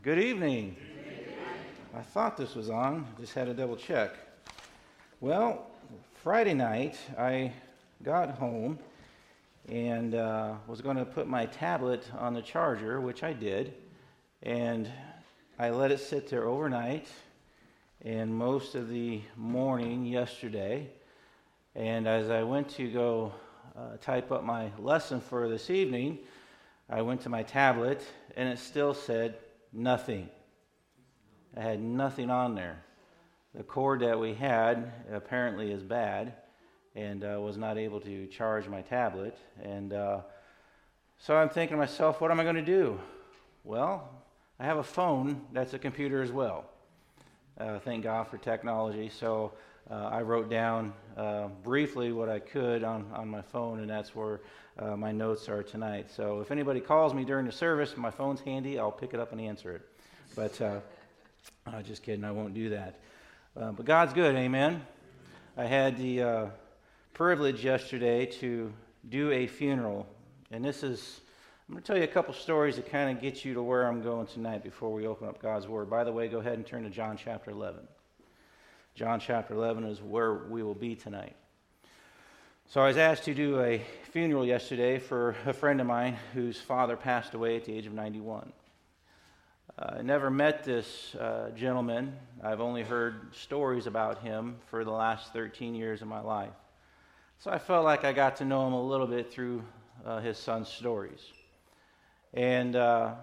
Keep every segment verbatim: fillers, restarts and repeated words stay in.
Good evening. I thought this was on, just had to double check. Well, Friday night I got home and uh, was going to put my tablet on the charger, which I did, and I let it sit there overnight and most of the morning yesterday. And as I went to go uh, type up my lesson for this evening, I went to my tablet and it still said nothing. I had nothing on there. The cord that we had apparently is bad and uh, was not able to charge my tablet. And uh, so I'm thinking to myself, what am I going to do? Well, I have a phone that's a computer as well. Uh, thank God for technology. So uh, I wrote down uh, briefly what I could on, on my phone, and that's where uh, my notes are tonight. So if anybody calls me during the service, my phone's handy, I'll pick it up and answer it. But uh, uh, just kidding, I won't do that. Uh, but God's good, amen. I had the uh, privilege yesterday to do a funeral, and this is, I'm going to tell you a couple stories that kind of get you to where I'm going tonight before we open up God's Word. By the way, go ahead and turn to John chapter eleven. John chapter eleven is where we will be tonight. So I was asked to do a funeral yesterday for a friend of mine whose father passed away at the age of ninety-one. Uh, I never met this uh, gentleman. I've only heard stories about him for the last thirteen years of my life. So I felt like I got to know him a little bit through uh, his son's stories. And uh,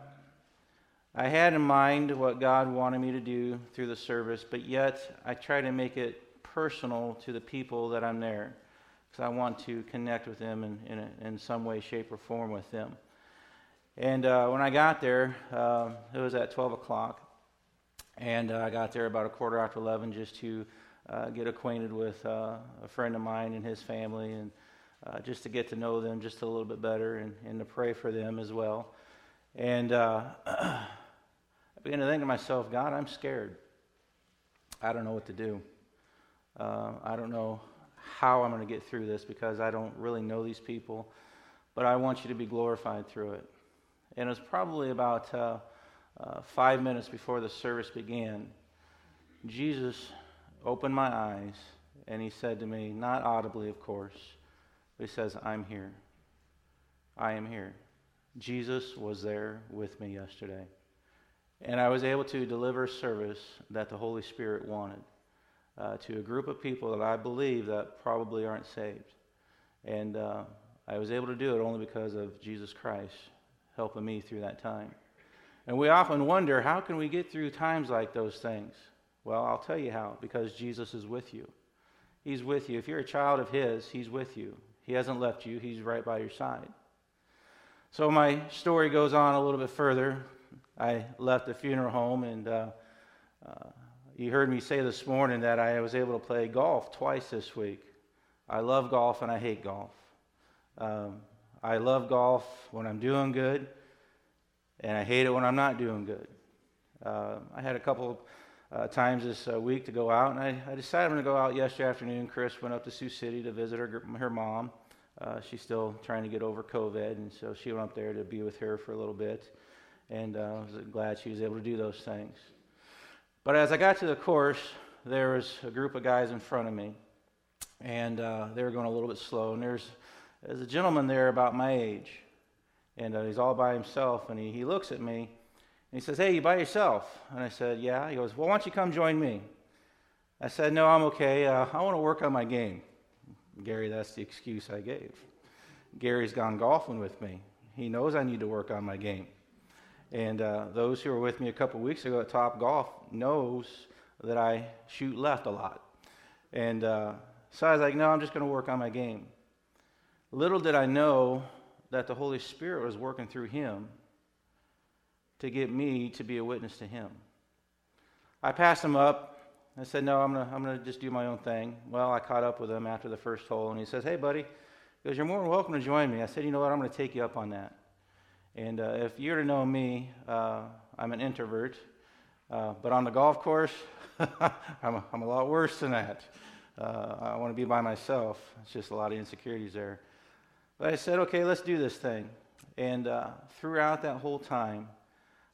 I had in mind what God wanted me to do through the service, but yet I try to make it personal to the people that I'm there, because I want to connect with them in, in, a, in some way, shape, or form with them. And uh, when I got there, uh, it was at twelve o'clock, and uh, I got there about a quarter after eleven just to uh, get acquainted with uh, a friend of mine and his family, and uh, just to get to know them just a little bit better, and, and to pray for them as well. And uh, I began to think to myself, God, I'm scared. I don't know what to do. Uh, I don't know how I'm going to get through this because I don't really know these people, but I want you to be glorified through it. And it was probably about uh, uh, five minutes before the service began, Jesus opened my eyes and he said to me, not audibly of course, but he says, I'm here. I am here. Jesus was there with me yesterday. And I was able to deliver a service that the Holy Spirit wanted uh, to a group of people that I believe that probably aren't saved. And uh, I was able to do it only because of Jesus Christ helping me through that time. And we often wonder, how can we get through times like those things? Well, I'll tell you how, because Jesus is with you. He's with you. If you're a child of His, He's with you. He hasn't left you. He's right by your side. So my story goes on a little bit further. I left the funeral home, and uh, uh, you heard me say this morning that I was able to play golf twice this week. I love golf and I hate golf. Um, I love golf when I'm doing good, and I hate it when I'm not doing good. Uh, I had a couple uh, times this uh, week to go out, and I, I decided I'm going to go out yesterday afternoon. Chris went up to Sioux City to visit her, her mom. Uh, she's still trying to get over COVID, and so she went up there to be with her for a little bit, and uh, I was glad she was able to do those things. But as I got to the course, there was a group of guys in front of me, and uh, they were going a little bit slow, and there's, there's a gentleman there about my age, and uh, he's all by himself, and he, he looks at me, and he says, hey, you by yourself? And I said, yeah. He goes, well, why don't you come join me? I said, no, I'm okay. Uh, I want to work on my game. Gary, that's the excuse I gave. Gary's gone golfing with me. He knows I need to work on my game. And uh, those who were with me a couple weeks ago at Top Golf knows that I shoot left a lot. And uh, so I was like, no, I'm just going to work on my game. Little did I know that the Holy Spirit was working through him to get me to be a witness to him. I passed him up. I said, no, I'm going to I'm gonna just do my own thing. Well, I caught up with him after the first hole, and he says, hey, buddy, he goes, you're more than welcome to join me. I said, you know what, I'm going to take you up on that. And uh, if you're to know me, uh, I'm an introvert. Uh, but on the golf course, I'm, a, I'm a lot worse than that. Uh, I want to be by myself. It's just a lot of insecurities there. But I said, okay, let's do this thing. And uh, throughout that whole time,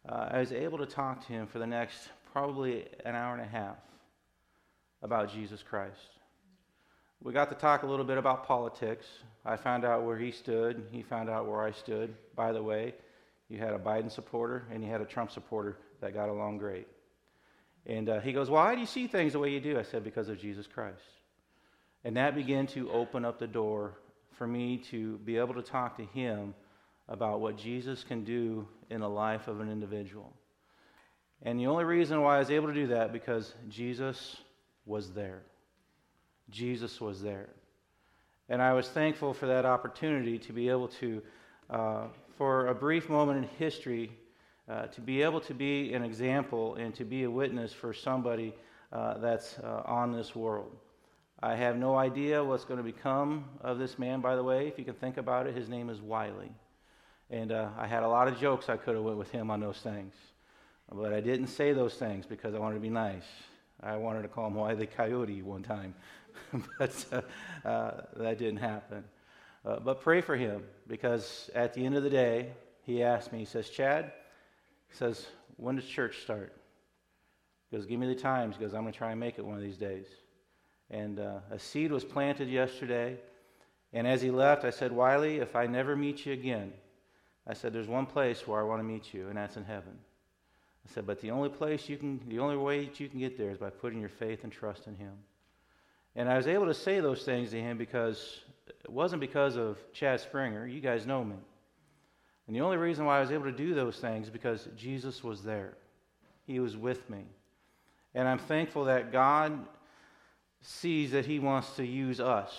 uh, I was able to talk to him for the next probably an hour and a half about Jesus Christ. We got to talk a little bit about politics. I found out where he stood. He found out where I stood. By the way, you had a Biden supporter and you had a Trump supporter that got along great. And uh, he goes, why do you see things the way you do? I said, because of Jesus Christ. And that began to open up the door for me to be able to talk to him about what Jesus can do in the life of an individual. And the only reason why I was able to do that, because Jesus was there. Jesus was there. And I was thankful for that opportunity to be able to, uh, for a brief moment in history, uh, to be able to be an example and to be a witness for somebody uh, that's uh, on this world. I have no idea what's going to become of this man, by the way. If you can think about it, his name is Wiley. And uh, I had a lot of jokes I could have went with him on those things. But I didn't say those things because I wanted to be nice. I wanted to call him Wiley Coyote one time. but uh, uh, that didn't happen. Uh, but pray for him, because at the end of the day, he asked me, he says, Chad, he says, when does church start? He goes, give me the times, because I'm going to try and make it one of these days. And uh, a seed was planted yesterday. And as he left, I said, Wiley, if I never meet you again, I said, there's one place where I want to meet you, and that's in heaven. I said, but the only place you can, the only way that you can get there is by putting your faith and trust in him. And I was able to say those things to him because it wasn't because of Chad Springer. You guys know me. And the only reason why I was able to do those things is because Jesus was there. He was with me. And I'm thankful that God sees that he wants to use us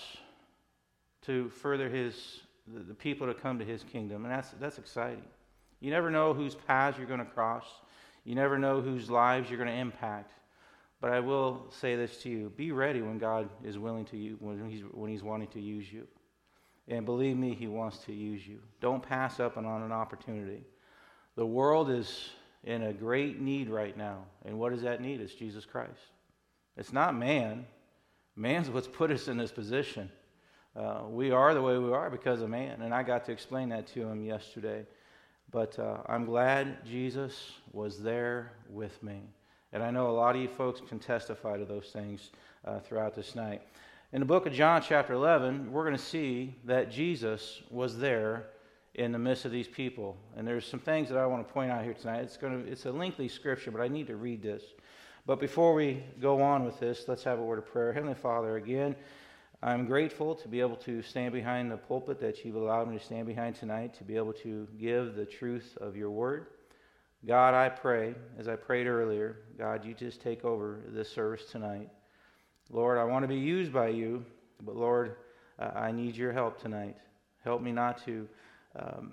to further his the, the people to come to his kingdom. And that's that's exciting. You never know whose paths you're going to cross. You never know whose lives you're going to impact. But I will say this to you. Be ready when God is willing to use, when he's, when he's wanting to use you. And believe me, he wants to use you. Don't pass up on an opportunity. The world is in a great need right now. And what is that need? It's Jesus Christ. It's not man. Man's what's put us in this position. Uh, we are the way we are because of man. And I got to explain that to him yesterday. But uh, I'm glad Jesus was there with me. And I know a lot of you folks can testify to those things uh, throughout this night. In the book of John chapter eleven, we're going to see that Jesus was there in the midst of these people. And there's some things that I want to point out here tonight. It's going to, it's a lengthy scripture, but I need to read this. But before we go on with this, let's have a word of prayer. Heavenly Father, again, I'm grateful to be able to stand behind the pulpit that you've allowed me to stand behind tonight, to be able to give the truth of your word. God, I pray, as I prayed earlier, God, you just take over this service tonight. Lord, I want to be used by you, but Lord, uh, I need your help tonight. Help me not to um,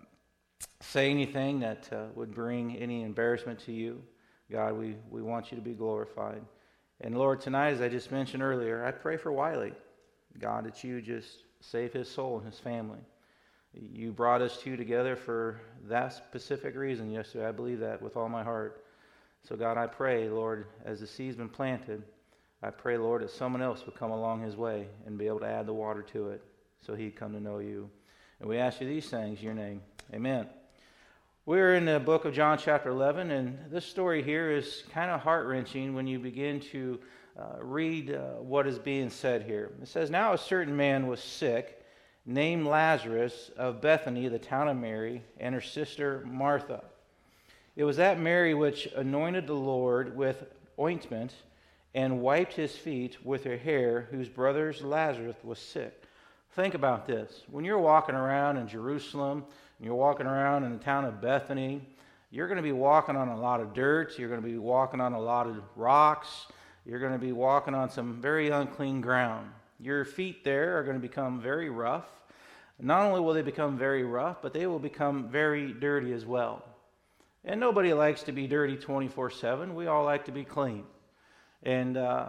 say anything that uh, would bring any embarrassment to you. God, we, we want you to be glorified. And Lord, tonight, as I just mentioned earlier, I pray for Wiley. God, that you just save his soul and his family. You brought us two together for that specific reason yesterday. I believe that with all my heart. So God, I pray, Lord, as the seed's been planted, I pray, Lord, that someone else would come along his way and be able to add the water to it so he'd come to know you. And we ask you these things in your name. Amen. We're in the book of John chapter eleven, and this story here is kind of heart-wrenching when you begin to uh, read uh, what is being said here. It says, now a certain man was sick, named Lazarus, of Bethany, the town of Mary, and her sister Martha. It was that Mary which anointed the Lord with ointment and wiped his feet with her hair, whose brother Lazarus was sick. Think about this. When you're walking around in Jerusalem, and you're walking around in the town of Bethany, you're going to be walking on a lot of dirt. You're going to be walking on a lot of rocks. You're going to be walking on some very unclean ground. Your feet there are going to become very rough. Not only will they become very rough, but they will become very dirty as well. And nobody likes to be dirty twenty-four seven. We all like to be clean. And uh,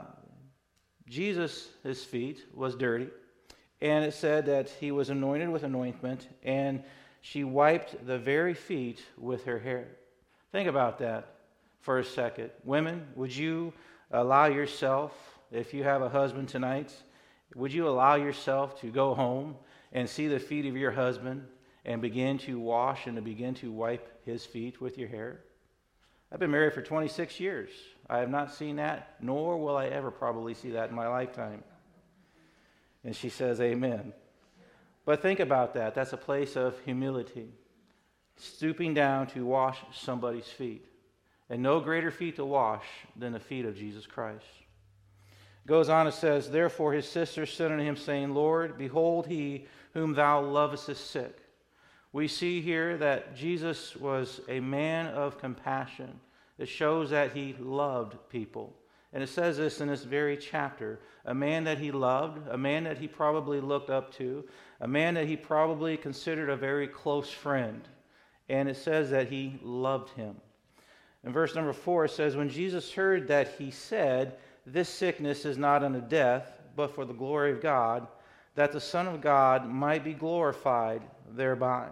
Jesus, his feet, was dirty. And it said that he was anointed with an ointment, and she wiped the very feet with her hair. Think about that for a second. Women, would you allow yourself, if you have a husband tonight, would you allow yourself to go home and see the feet of your husband and begin to wash and to begin to wipe his feet with your hair? I've been married for twenty-six years. I have not seen that, nor will I ever probably see that in my lifetime. And she says, amen. But think about that. That's a place of humility. Stooping down to wash somebody's feet. And no greater feet to wash than the feet of Jesus Christ. Goes on and says, therefore his sisters said unto him, saying, Lord, behold, he whom thou lovest is sick. We see here that Jesus was a man of compassion. It shows that he loved people. And it says this in this very chapter. A man that he loved, a man that he probably looked up to, a man that he probably considered a very close friend. And it says that he loved him. In verse number four, it says, when Jesus heard that, he said, this sickness is not unto death, but for the glory of God, that the Son of God might be glorified thereby.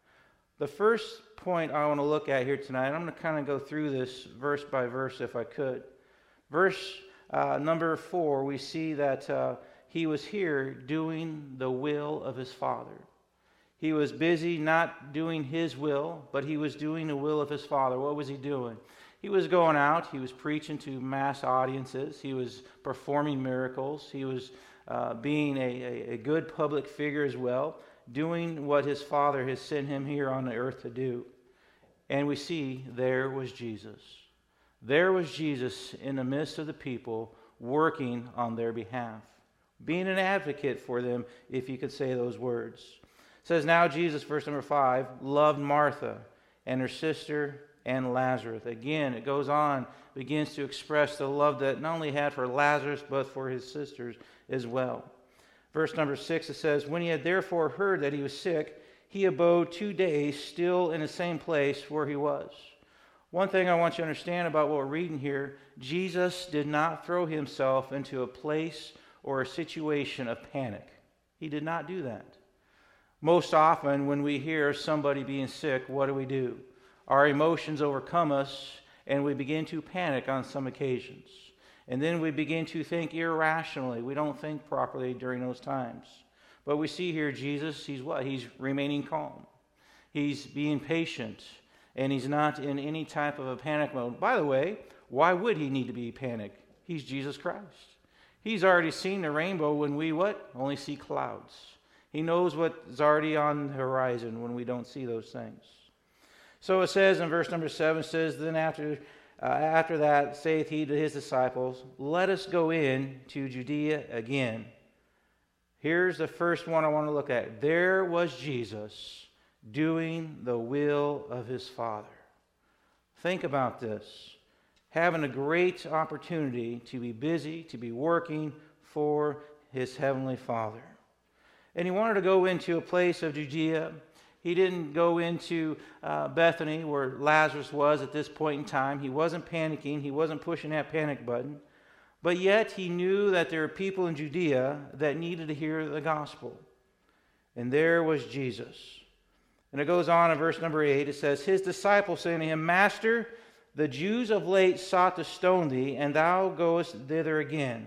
The first point I want to look at here tonight, I'm going to kind of go through this verse by verse if I could. Verse uh, number four, we see that uh, he was here doing the will of his Father. He was busy not doing his will, but he was doing the will of his Father. What was he doing? He was going out. He was preaching to mass audiences. He was performing miracles. He was uh, being a, a, a good public figure as well, doing what his Father has sent him here on the earth to do. And we see there was Jesus. There was Jesus in the midst of the people working on their behalf, being an advocate for them, if you could say those words. It says, now Jesus, verse number five, loved Martha and her sister and Lazarus. Again, it goes on, begins to express the love that not only he had for Lazarus, but for his sisters as well. Verse number six, it says, when he had therefore heard that he was sick, he abode two days still in the same place where he was. One thing I want you to understand about what we're reading here, Jesus did not throw himself into a place or a situation of panic. He did not do that. Most often when we hear somebody being sick, what do we do? Our emotions overcome us and we begin to panic on some occasions. And then we begin to think irrationally. We don't think properly during those times. But we see here Jesus, he's what? He's remaining calm. He's being patient. And he's not in any type of a panic mode. By the way, why would he need to be panicked? He's Jesus Christ. He's already seen the rainbow when we what? Only see clouds. He knows what's already on the horizon when we don't see those things. So it says in verse number seven, it says, then after uh, after that saith he to his disciples, let us go in to Judea again. Here's the first one I want to look at. There was Jesus doing the will of his Father. Think about this. Having a great opportunity to be busy, to be working for his heavenly Father. And he wanted to go into a place of Judea. He didn't go into uh, Bethany where Lazarus was at this point in time. He wasn't panicking. He wasn't pushing that panic button. But yet he knew that there were people in Judea that needed to hear the gospel. And there was Jesus. And it goes on in verse number eight. It says, his disciples saying to him, Master, the Jews of late sought to stone thee, and thou goest thither again.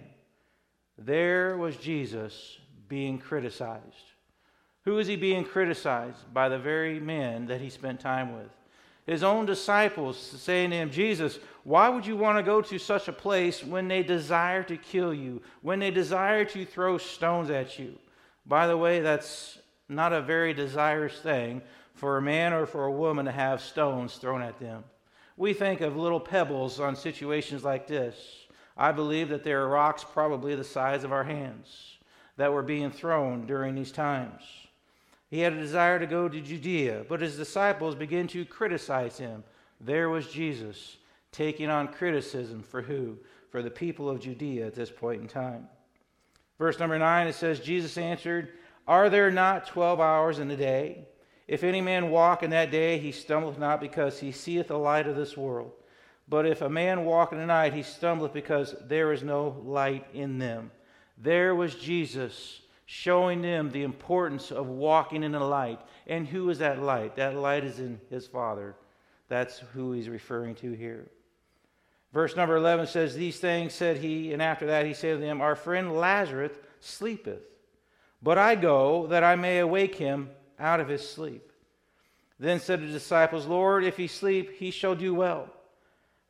There was Jesus being criticized. Who is he being criticized? By the very men that he spent time with. His own disciples saying to him, Jesus, why would you want to go to such a place when they desire to kill you, when they desire to throw stones at you? By the way, that's not a very desirous thing for a man or for a woman to have stones thrown at them. We think of little pebbles on situations like this. I believe that there are rocks probably the size of our hands that were being thrown during these times. He had a desire to go to Judea, but his disciples began to criticize him. There was Jesus taking on criticism for who? For the people of Judea at this point in time. Verse number nine, it says, Jesus answered, Are there not twelve hours in the day? If any man walk in that day, he stumbleth not, because he seeth the light of this world. But if a man walk in the night, he stumbleth, because there is no light in them. There was Jesus showing them the importance of walking in the light. And who is that light? That light is in his Father. That's who he's referring to here. Verse number eleven says, These things said he, and after that he said to them, Our friend Lazarus sleepeth, but I go that I may awake him out of his sleep. Then said the disciples, Lord, if he sleep, he shall do well.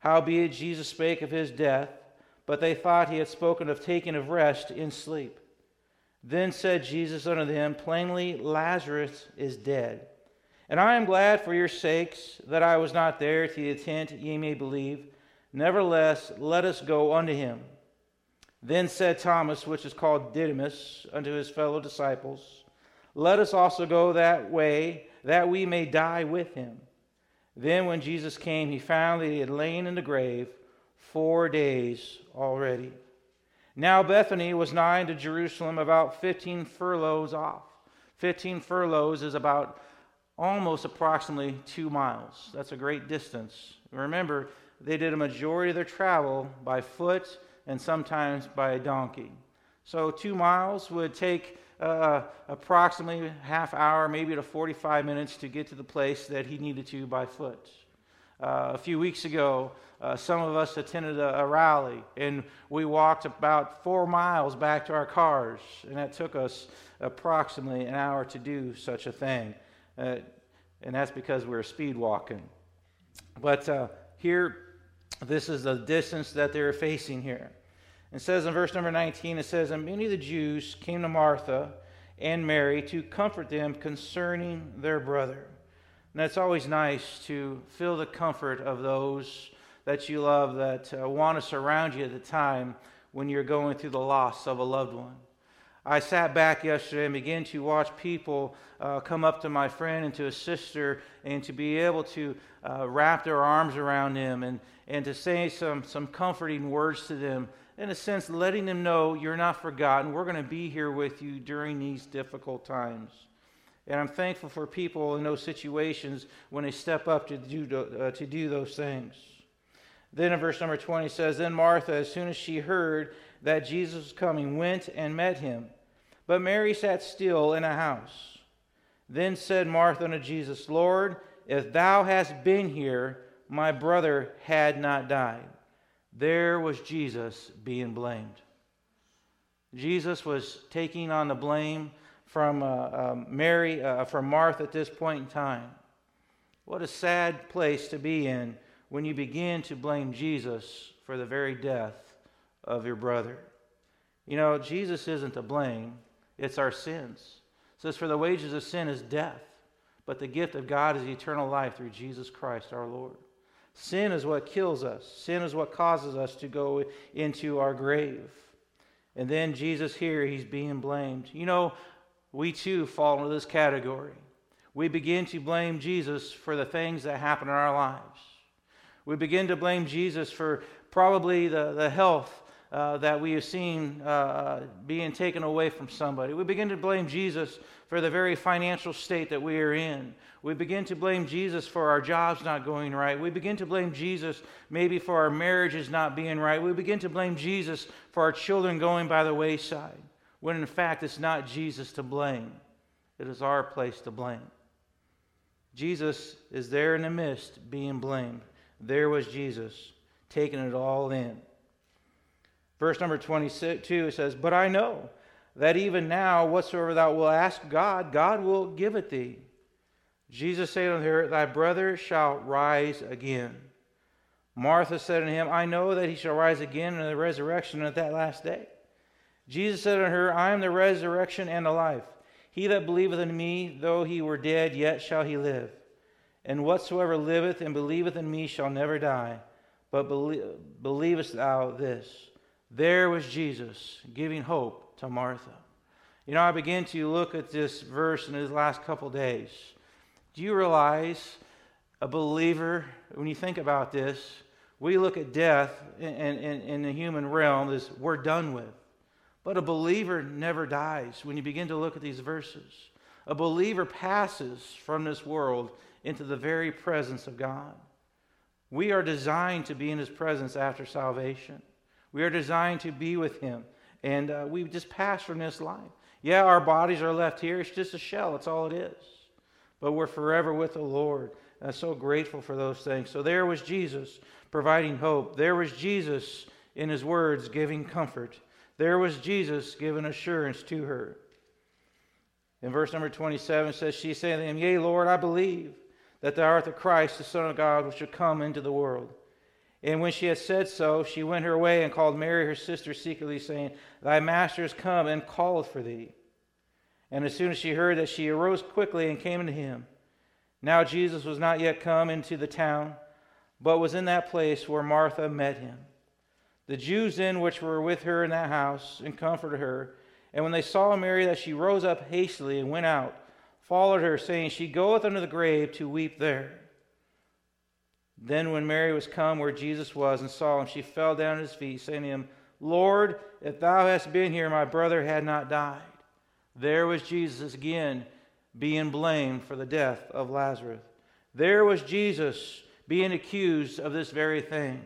Howbeit Jesus spake of his death, but they thought he had spoken of taking of rest in sleep. Then said Jesus unto them, Plainly Lazarus is dead. And I am glad for your sakes that I was not there, to the intent ye may believe. Nevertheless, let us go unto him. Then said Thomas, which is called Didymus, unto his fellow disciples, Let us also go that way, that we may die with him. Then when Jesus came, he found that he had lain in the grave four days already. Now Bethany was nigh to Jerusalem, about fifteen furlongs off. Fifteen furlongs is about almost approximately two miles. That's a great distance. Remember, they did a majority of their travel by foot and sometimes by a donkey. So two miles would take uh, approximately half hour, maybe to forty-five minutes to get to the place that he needed to by foot. Uh, a few weeks ago, uh, some of us attended a, a rally, and we walked about four miles back to our cars, and that took us approximately an hour to do such a thing. Uh, and that's because we were speed walking. But uh, here, this is the distance that they're facing here. It says in verse number nineteen, it says, And many of the Jews came to Martha and Mary to comfort them concerning their brother. And it's always nice to feel the comfort of those that you love, that uh, want to surround you at the time when you're going through the loss of a loved one. I sat back yesterday and began to watch people uh, come up to my friend and to his sister, and to be able to uh, wrap their arms around them and, and to say some, some comforting words to them, in a sense letting them know you're not forgotten. We're going to be here with you during these difficult times. And I'm thankful for people in those situations when they step up to do, uh, to do those things. Then in verse number twenty says, Then Martha, as soon as she heard that Jesus was coming, went and met him. But Mary sat still in a house. Then said Martha unto Jesus, Lord, if thou hadst been here, my brother had not died. There was Jesus being blamed. Jesus was taking on the blame from uh, um, Mary, uh, from Martha at this point in time. What a sad place to be in when you begin to blame Jesus for the very death of your brother. You know, Jesus isn't to blame, it's our sins. It says, For the wages of sin is death, but the gift of God is eternal life through Jesus Christ our Lord. Sin is what kills us. Sin is what causes us to go into our grave. And then Jesus here, he's being blamed. You know, we too fall into this category. We begin to blame Jesus for the things that happen in our lives. We begin to blame Jesus for probably the, the health uh, that we have seen uh, being taken away from somebody. We begin to blame Jesus for the very financial state that we are in. We begin to blame Jesus for our jobs not going right. We begin to blame Jesus maybe for our marriages not being right. We begin to blame Jesus for our children going by the wayside, when in fact it's not Jesus to blame. It is our place to blame. Jesus is there in the midst being blamed. There was Jesus taking it all in. Verse number twenty-two, it says, But I know that even now whatsoever thou wilt ask God, God will give it thee. Jesus said unto her, Thy brother shall rise again. Martha said unto him, I know that he shall rise again in the resurrection at that last day. Jesus said unto her, I am the resurrection and the life. He that believeth in me, though he were dead, yet shall he live. And whatsoever liveth and believeth in me shall never die. But believest thou this? There was Jesus giving hope to Martha. You know, I began to look at this verse in these last couple days. Do you realize a believer, when you think about this, we look at death in, in, in the human realm as we're done with. But a believer never dies when you begin to look at these verses. A believer passes from this world into the very presence of God. We are designed to be in His presence after salvation. We are designed to be with Him. And uh, we just pass from this life. Yeah, our bodies are left here. It's just a shell. That's all it is. But we're forever with the Lord. And I'm so grateful for those things. So there was Jesus providing hope. There was Jesus in His words giving comfort. There was Jesus giving assurance to her. In verse number twenty-seven, it says, She said to him, Yea, Lord, I believe that thou art the Christ, the Son of God, which should come into the world. And when she had said so, she went her way and called Mary, her sister, secretly, saying, Thy master is come and calleth for thee. And as soon as she heard that, she arose quickly and came unto him. Now Jesus was not yet come into the town, but was in that place where Martha met him. The Jews then which were with her in that house, and comforted her, and when they saw Mary that she rose up hastily and went out, followed her, saying, She goeth unto the grave to weep there. Then when Mary was come where Jesus was and saw him, she fell down at his feet, saying to him, Lord, if thou hadst been here, my brother had not died. There was Jesus again being blamed for the death of Lazarus. There was Jesus being accused of this very thing.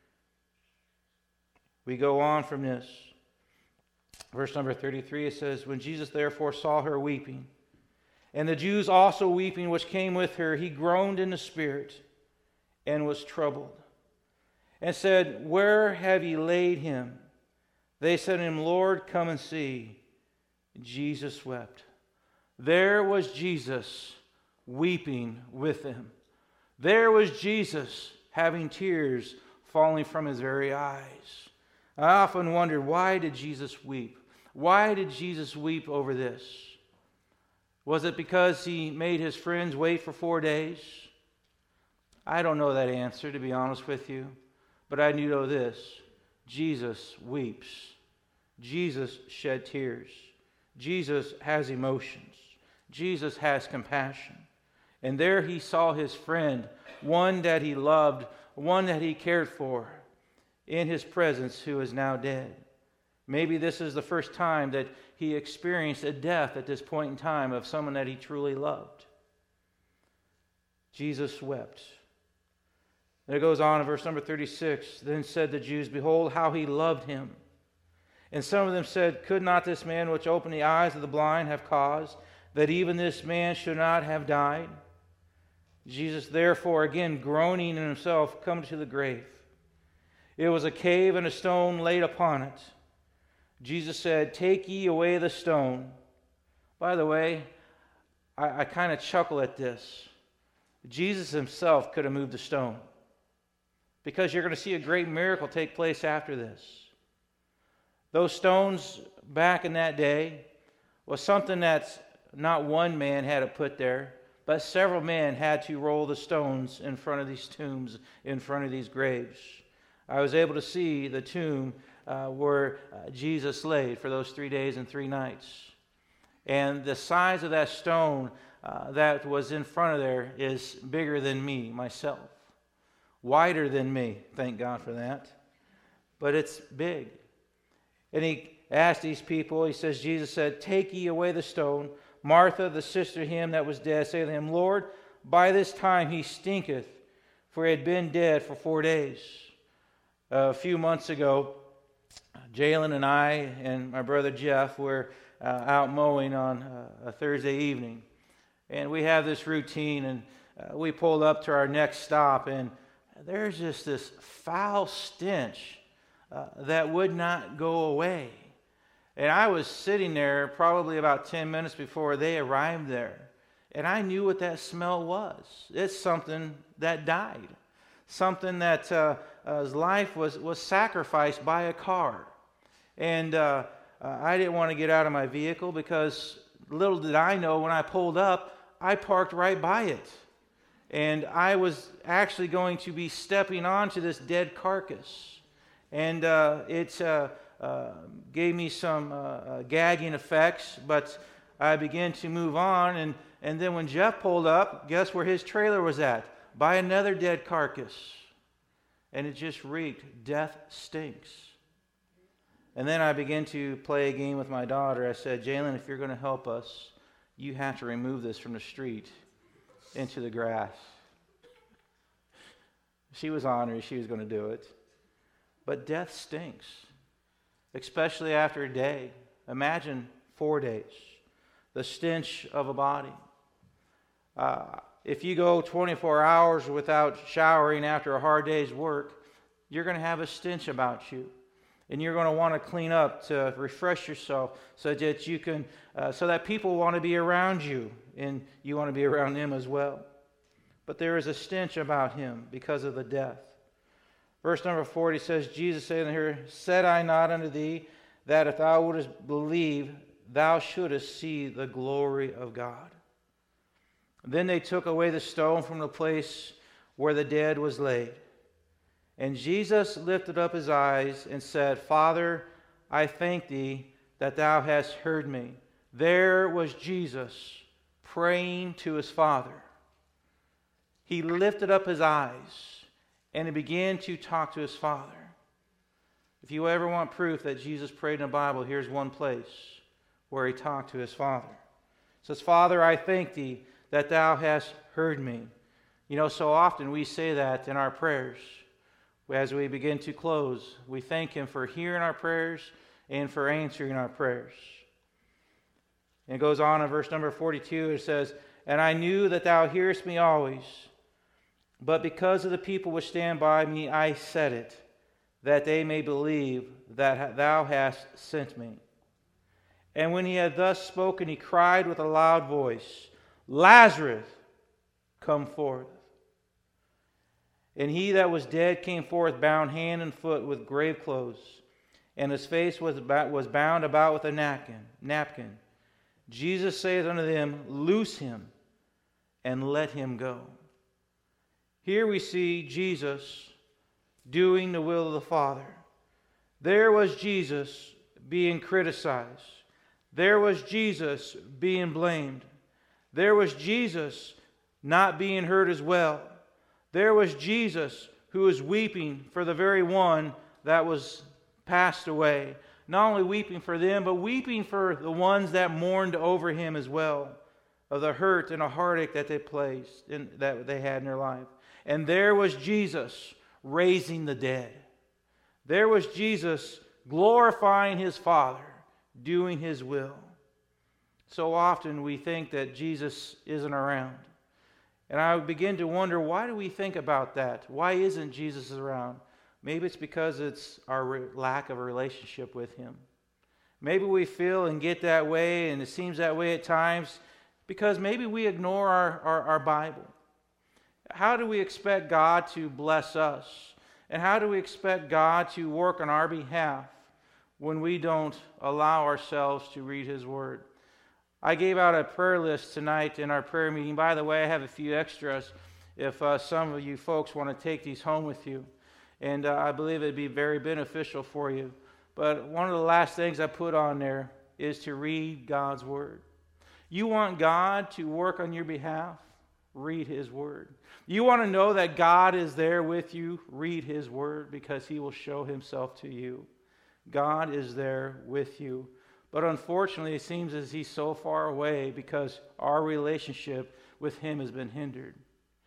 We go on from this. Verse number thirty-three, it says, When Jesus therefore saw her weeping, and the Jews also weeping which came with her, he groaned in the spirit, and was troubled, and said, Where have ye laid him? They said to him, Lord, come and see. Jesus wept. There was Jesus weeping with them. There was Jesus having tears falling from his very eyes. I often wondered, why did Jesus weep? Why did Jesus weep over this? Was it because he made his friends wait for four days? I don't know that answer, to be honest with you. But I do know this. Jesus weeps. Jesus shed tears. Jesus has emotions. Jesus has compassion. And there he saw his friend, one that he loved, one that he cared for, in his presence, who is now dead. Maybe this is the first time that he experienced a death at this point in time of someone that he truly loved. Jesus wept. And it goes on in verse number thirty-six. Then said the Jews, Behold, how he loved him. And some of them said, Could not this man which opened the eyes of the blind have caused that even this man should not have died? Jesus therefore, again groaning in himself, come to the grave. It was a cave, and a stone laid upon it. Jesus said, Take ye away the stone. By the way, I, I kind of chuckle at this. Jesus himself could have moved the stone, because you're going to see a great miracle take place after this. Those stones back in that day was something that not one man had to put there, but several men had to roll the stones in front of these tombs, in front of these graves. I was able to see the tomb uh, where uh, Jesus laid for those three days and three nights. And the size of that stone uh, that was in front of there is bigger than me, myself. Wider than me, thank God for that. But it's big. And he asked these people, he says, Jesus said, Take ye away the stone. Martha, the sister of him that was dead, said to him, Lord, by this time he stinketh, for he had been dead for four days. Uh, a few months ago, Jalen and I and my brother Jeff were uh, out mowing on uh, a Thursday evening. And we have this routine, and uh, we pulled up to our next stop, and there's just this foul stench uh, that would not go away. And I was sitting there probably about ten minutes before they arrived there. And I knew what that smell was. It's something that died. Something that uh, uh, his life was, was sacrificed by a car. And uh, uh, I didn't want to get out of my vehicle, because little did I know, when I pulled up, I parked right by it. And I was actually going to be stepping onto this dead carcass. And uh, it uh, uh, gave me some uh, uh, gagging effects, but I began to move on. And, and then when Jeff pulled up, guess where his trailer was at? By another dead carcass. And it just reeked. Death stinks. And then I began to play a game with my daughter. I said, Jalen, if you're going to help us, you have to remove this from the street into the grass. She was honored. She was going to do it. But death stinks, especially after a day. Imagine four days. The stench of a body. Uh, if you go twenty-four hours without showering after a hard day's work, you're going to have a stench about you. And you're going to want to clean up to refresh yourself so that you can, uh, so that people want to be around you, and you want to be around them as well. But there is a stench about him because of the death. Verse number forty says, Jesus said here, said I not unto thee, that if thou wouldest believe, thou shouldest see the glory of God. Then they took away the stone from the place where the dead was laid. And Jesus lifted up his eyes and said, Father, I thank thee that thou hast heard me. There was Jesus praying to his Father. He lifted up his eyes and he began to talk to his Father. If you ever want proof that Jesus prayed in the Bible, here's one place where he talked to his Father. It says, Father, I thank thee that thou hast heard me. You know, so often we say that in our prayers. As we begin to close, we thank him for hearing our prayers and for answering our prayers. And it goes on in verse number forty-two, it says, And I knew that thou hearest me always, but because of the people which stand by me, I said it, that they may believe that thou hast sent me. And when he had thus spoken, he cried with a loud voice, Lazarus, come forth. And he that was dead came forth, bound hand and foot with grave clothes, and his face was was bound about with a napkin. napkin. Jesus saith unto them, Loose him, and let him go. Here we see Jesus doing the will of the Father. There was Jesus being criticized. There was Jesus being blamed. There was Jesus not being heard as well. There was Jesus who was weeping for the very one that was passed away. Not only weeping for them, but weeping for the ones that mourned over him as well, of the hurt and the heartache that they placed in, that they had in their life. And there was Jesus raising the dead. There was Jesus glorifying his Father, doing his will. So often we think that Jesus isn't around. And I begin to wonder, why do we think about that? Why isn't Jesus around? Maybe it's because it's our re- lack of a relationship with him. Maybe we feel and get that way, and it seems that way at times, because maybe we ignore our, our, our Bible. How do we expect God to bless us? And how do we expect God to work on our behalf when we don't allow ourselves to read his word? I gave out a prayer list tonight in our prayer meeting. By the way, I have a few extras if uh, some of you folks want to take these home with you. And uh, I believe it'd be very beneficial for you. But one of the last things I put on there is to read God's word. You want God to work on your behalf? Read his word. You want to know that God is there with you? Read his word, because he will show himself to you. God is there with you. But unfortunately, it seems as he's so far away because our relationship with him has been hindered.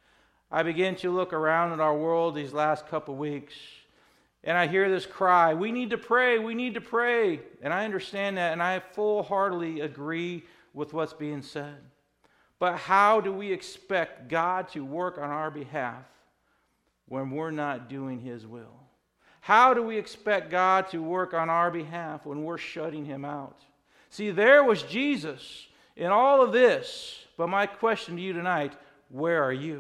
I begin to look around at our world these last couple weeks, and I hear this cry, we need to pray, we need to pray. And I understand that, and I full-heartedly agree with what's being said. But how do we expect God to work on our behalf when we're not doing his will? How do we expect God to work on our behalf when we're shutting him out? See, there was Jesus in all of this. But my question to you tonight, where are you?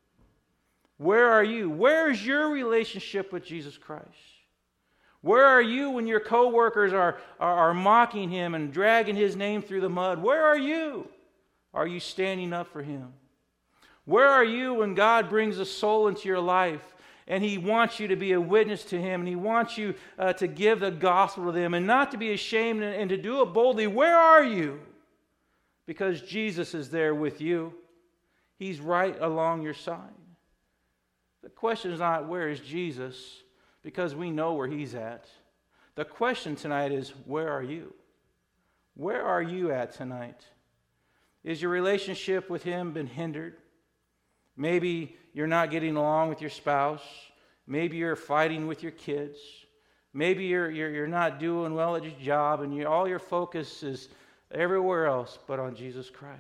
Where are you? Where is your relationship with Jesus Christ? Where are you when your coworkers are, are, are mocking him and dragging his name through the mud? Where are you? Are you standing up for him? Where are you when God brings a soul into your life and he wants you to be a witness to him, and he wants you uh, to give the gospel to them and not to be ashamed and, and to do it boldly? Where are you? Because Jesus is there with you. He's right along your side. The question is not where is Jesus, because we know where he's at. The question tonight is, where are you? Where are you at tonight? Is your relationship with him been hindered? Maybe you're not getting along with your spouse. Maybe you're fighting with your kids. Maybe you're, you're, you're not doing well at your job, and you, all your focus is everywhere else but on Jesus Christ.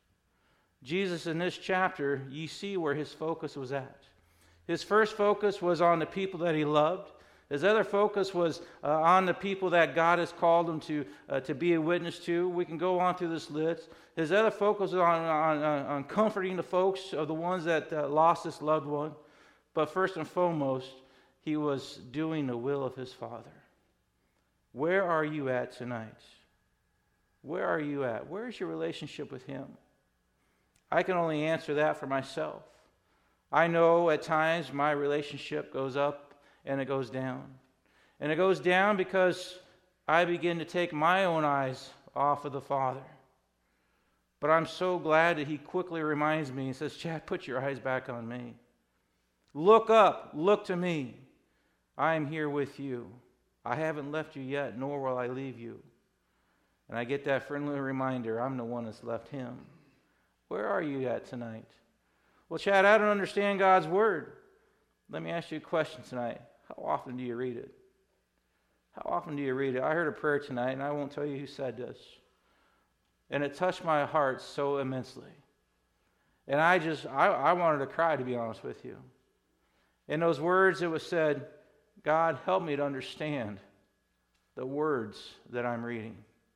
Jesus, in this chapter, you see where his focus was at. His first focus was on the people that he loved. His other focus was uh, on the people that God has called him to uh, to be a witness to. We can go on through this list. His other focus was on, on, on comforting the folks of the ones that uh, lost this loved one. But first and foremost, he was doing the will of his Father. Where are you at tonight? Where are you at? Where is your relationship with him? I can only answer that for myself. I know at times my relationship goes up and it goes down. And it goes down because I begin to take my own eyes off of the Father. But I'm so glad that he quickly reminds me and says, Chad, put your eyes back on me. Look up, look to me. I am here with you. I haven't left you yet, nor will I leave you. And I get that friendly reminder, I'm the one that's left him. Where are you at tonight? Well, Chad, I don't understand God's word. Let me ask you a question tonight. How often do you read it? How often do you read it? I heard a prayer tonight, and I won't tell you who said this. And it touched my heart so immensely. And I just, I, I wanted to cry, to be honest with you. In those words, it was said, God, help me to understand the words that I'm reading.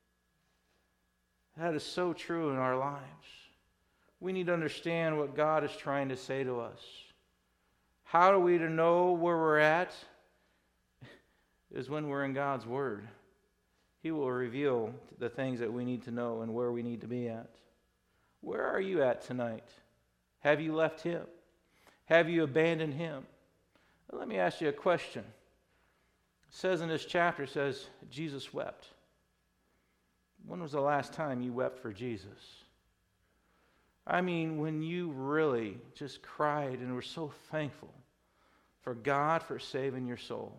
That is so true in our lives. We need to understand what God is trying to say to us. How are we to know where we're at? Is when we're in God's Word. He will reveal the things that we need to know and where we need to be at. Where are you at tonight? Have you left him? Have you abandoned him? Let me ask you a question. It says in this chapter, it says, Jesus wept. When was the last time you wept for Jesus? I mean, when you really just cried and were so thankful for God for saving your soul.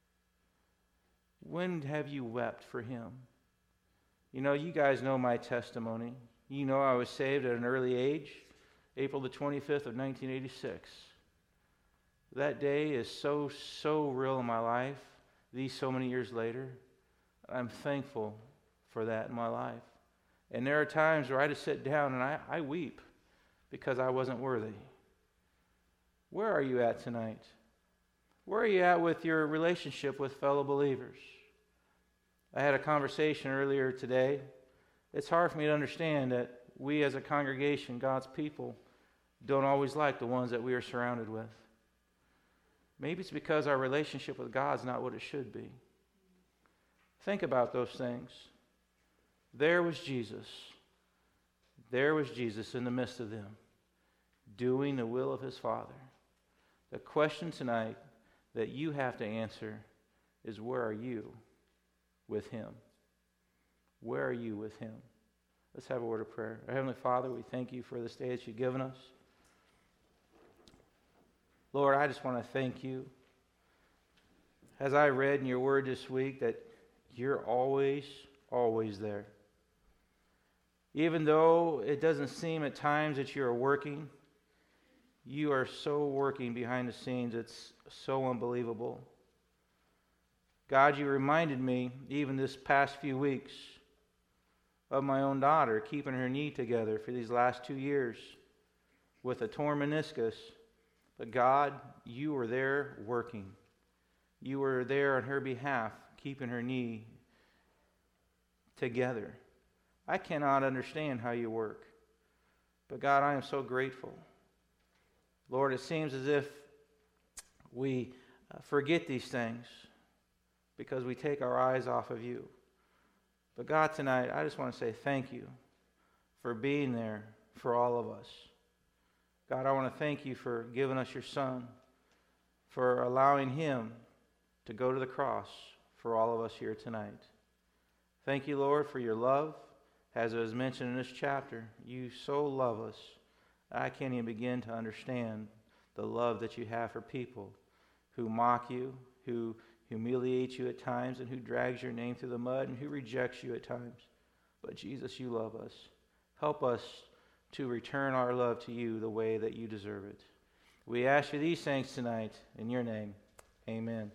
When have you wept for him? You know, you guys know my testimony. You know I was saved at an early age, April the twenty-fifth of nineteen eighty-six. That day is so, so real in my life, these so many years later. I'm thankful for that in my life. And there are times where I just sit down and I, I weep because I wasn't worthy. Where are you at tonight? Where are you at with your relationship with fellow believers? I had a conversation earlier today. It's hard for me to understand that we as a congregation, God's people, don't always like the ones that we are surrounded with. Maybe it's because our relationship with God's not what it should be. Think about those things. There was Jesus. There was Jesus in the midst of them, doing the will of his Father. The question tonight that you have to answer is, where are you with him? Where are you with him? Let's have a word of prayer. Our Heavenly Father, we thank you for this day that you've given us. Lord, I just want to thank you. As I read in your word this week, that you're always, always there. Even though it doesn't seem at times that you're working, you are so working behind the scenes. It's so unbelievable. God, you reminded me, even this past few weeks, of my own daughter keeping her knee together for these last two years with a torn meniscus. But God, you were there working. You were there on her behalf, keeping her knee together. I cannot understand how you work. But God, I am so grateful. Lord, it seems as if we uh, forget these things because we take our eyes off of you. But God, tonight, I just want to say thank you for being there for all of us. God, I want to thank you for giving us your Son, for allowing him to go to the cross for all of us here tonight. Thank you, Lord, for your love. As it was mentioned in this chapter, you so love us. I can't even begin to understand the love that you have for people who mock you, who humiliate you at times, and who drags your name through the mud, and who rejects you at times. But Jesus, you love us. Help us to return our love to you the way that you deserve it. We ask you these things tonight in your name. Amen.